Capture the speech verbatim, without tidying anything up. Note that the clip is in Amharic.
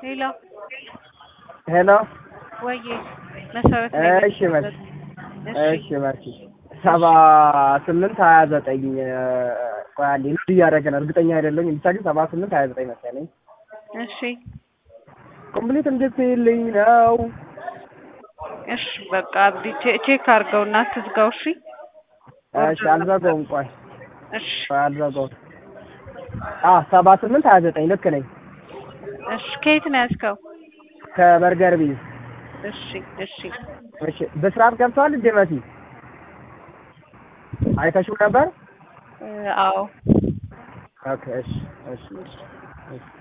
ሄሎ ሄሎ ወይ መሰረት ነኝ። እሺ መስ እሺ መስ ሰባ ስምንት ሀያ ዘጠኝ ቆይ አንዴ ነው እያደረገ ነው እርግጠኛ አይደለሁም ብቻ ግን ሰባ ስምንት ሀያ ዘጠኝ መሰለኝ። እሺ ኮምፕሊት እንድትይልኝ ነው። እሺ በቃ አብዲ ቼክ አድርገውና ትዝጋው። እሺ እሺ አልዘጋውም። ቆይ እሺ አልዘጋውም። አ ሰባ ስምንት ሀያ ዘጠኝ ልክ ነኝ። እሺ ከየት ነው ያዝከው? ከበርገር ቤት። እሺ እሺ እሺ በስርዓት ገብቷል እንዴ መሲ? አይተሽው ነበር? አዎ ኦኬ እሺ እሺ እሺ